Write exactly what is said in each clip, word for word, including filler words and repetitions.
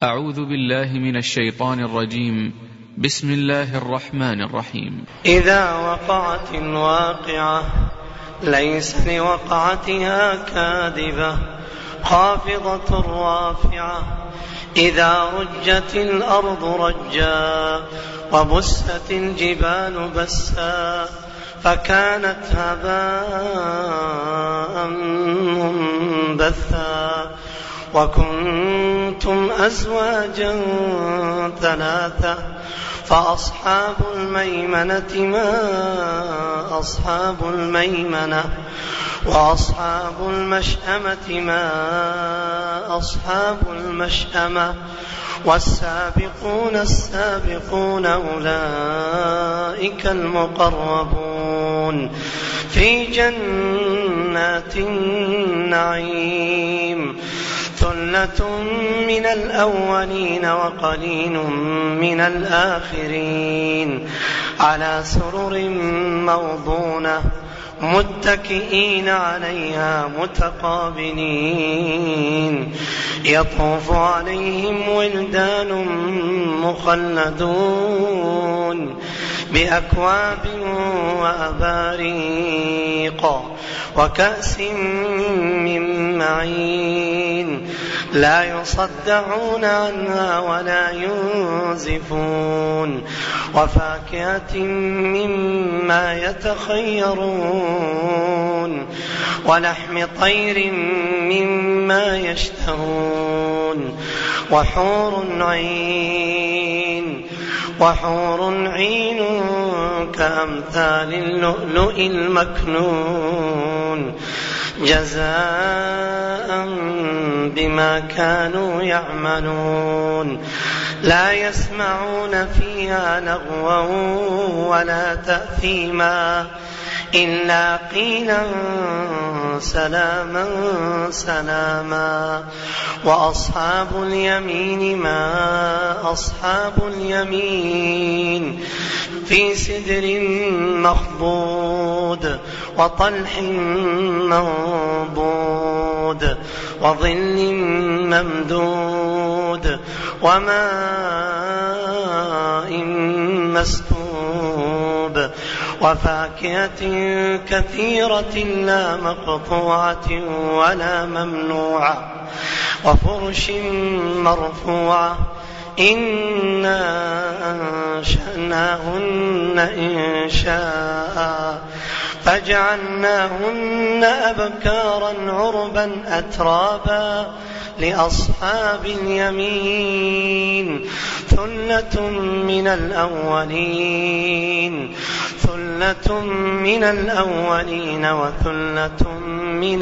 أعوذ بالله من الشيطان الرجيم. بسم الله الرحمن الرحيم. إذا وقعت الواقعة ليس لوقعتها كاذبة خافضة رافعة إذا رجت الأرض رجا وبست الجبال بسا فكانت هباء منبثا وكنتم أزواجا ثلاثة فأصحاب الميمنة ما أصحاب الميمنة وأصحاب المشأمة ما أصحاب المشأمة والسابقون السابقون أولئك المقربون في جنات النعيم ثلة من الأولين وقليل من الآخرين على سرر موضونة متكئين عليها متقابلين يطوف عليهم ولدان مخلدون بأكواب وأباريق وكأس من معين لا يصدعون عنها ولا ينزفون وفاكهة مما يتخيرون ولحم طير مما يشتهون وحور عين وحور عين كأمثال اللؤلؤ المكنون جزاء بما كانوا يعملون لا يسمعون فيها لغوا ولا تأثيما إلا قيلا سلاما سلاما وأصحاب اليمين ما أصحاب اليمين في سدر مخضود وطلح منضود وظل ممدود وماء مسكوب وفاكهة كثيرة لا مقطوعة ولا ممنوعة وفرش مرفوعة إنا أنشأناهن إنشاء فجعلناهن أبكارا عربا أترابا لأصحاب اليمين ثلة من الأولين ثلة من الأولين وثلة من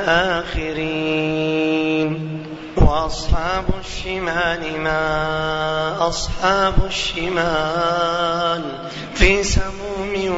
الآخرين وأصحاب الشمال ما أصحاب الشمال في سموم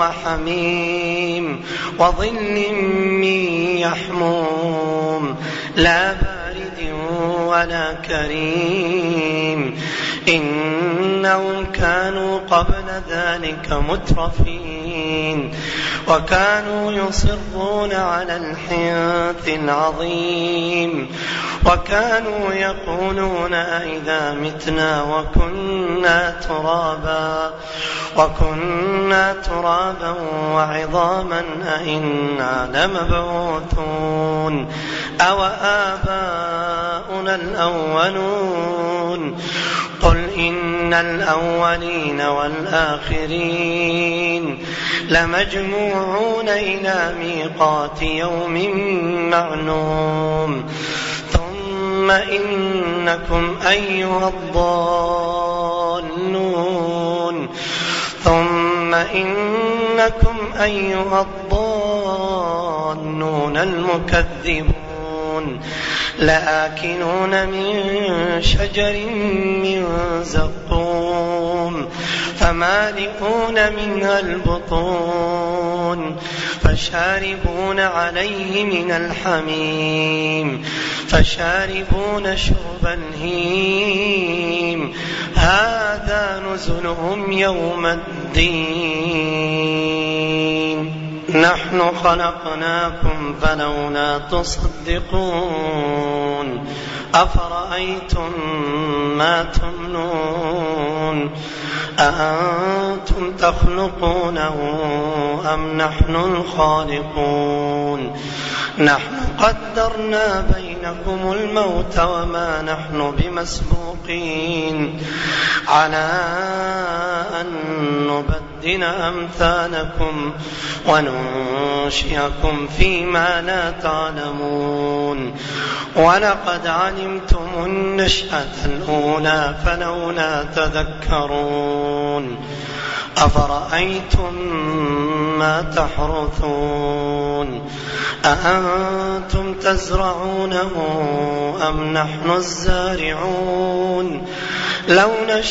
وحميم وظل من يحموم لا بارد ولا كريم إنهم كانوا قبل ذلك مترفين وكانوا يصرون على الحنث العظيم وكانوا يقولون أئذا متنا وكنا ترابا وكنا ترابا وعظاما أئنا لمبعوثون أو آباؤنا الأولون قل إن الأولين والآخرين لمجموعون إلى ميقات يوم معلوم ثم إنكم أيها الضالون ثم إنكم أيها الضالون المكذبون لآكلون من شجر من زقوم فمالئون منها البطون فشاربون عليه من الحميم فشاربون شرب الهيم هذا نزلهم يوم الدين نحن خلقناكم فلولا تصدقون أفرأيتم ما تمنون أأنتم تخلقونه أم نحن الخالقون نحن قدرنا بينكم الموت وما نحن بمسبوقين على أن نبدل أمثالكم وننشئكم فيما لا تعلمون ولقد علمتم النشأة الأولى فلولا تذكرون أفرأيتم ما تحرثون أأنتم تزرعونه أم نحن الزارعون لو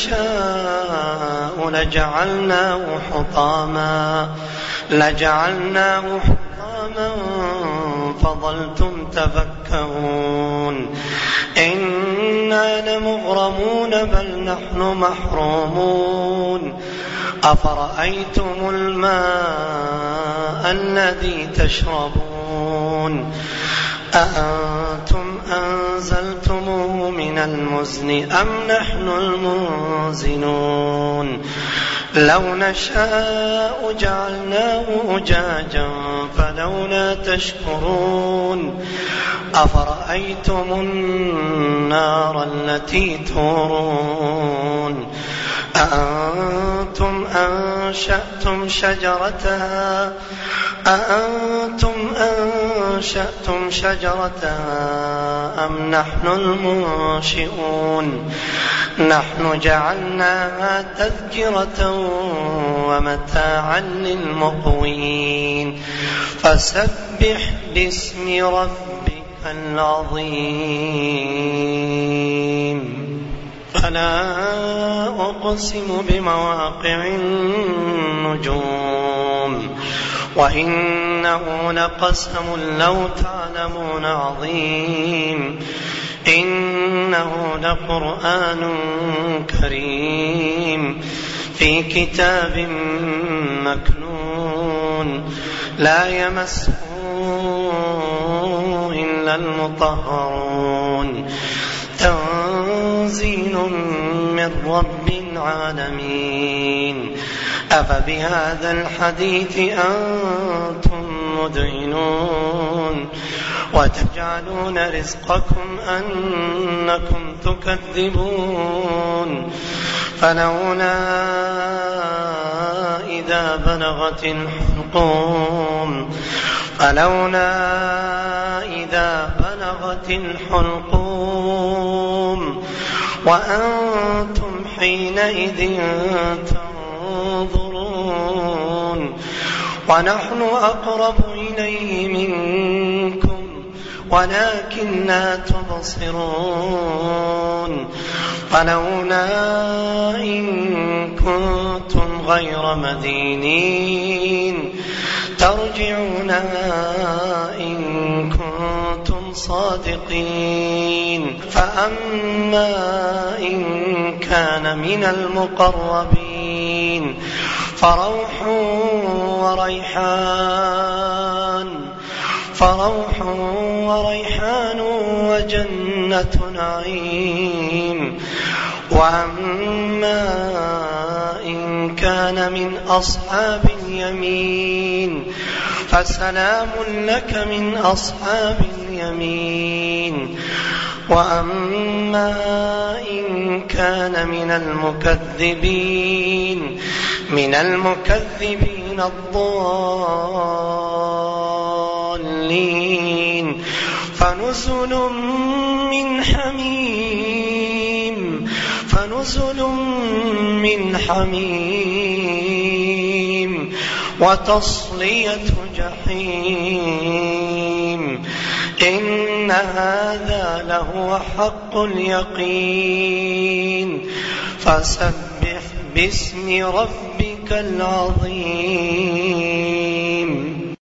نشاء لجعلناه حطاما لجعلناه حطاما فظلتم تفكهون إنا لمغرمون بل نحن محرومون أفرأيتم الماء الذي تشربون أأنتم أنزلتموه من المزن أم نحن المنزلون لو نشاء جعلناه أجاجا فلولا تشكرون أفرأيتم النار التي تورون أأنتم أنشأتم شجرتها أأنتم أنشأتم شجرتها أم نحن المنشئون نحن جعلناها تذكرة ومتاعا للمقوين فسبح باسم ربك العظيم فلا أقسم بمواقع النجوم وإنه لقسم لو تعلمون عظيم إنه لقرآن كريم في كتاب مكنون لا يمسه إلا المطهرون تنزيل من رب العالمين أفبهذا الحديث أنتم مدهنون وتجعلون رزقكم أنكم تكذبون فلولا إذا بلغت الحلقوم فلولا إذا بلغت الحلقوم وأنتم حينئذ تنظرون ونحن أقرب إليه منكم ولكن لا تبصرون فلولا إن كنتم غير مدينين ترجعونها إن كنتم صادقين فأما إن كان من المقربين فروح وريحان فروح وريحان وجنة نعيم وأما إن كان من أصحاب اليمين فسلام لك من أصحاب اليمين وأما إن كان من المكذبين من المكذبين الضالين فنزل من حميم فنزل من حميم وتصلية جحيم إن هذا لهو حق اليقين فسبح باسم ربك العظيم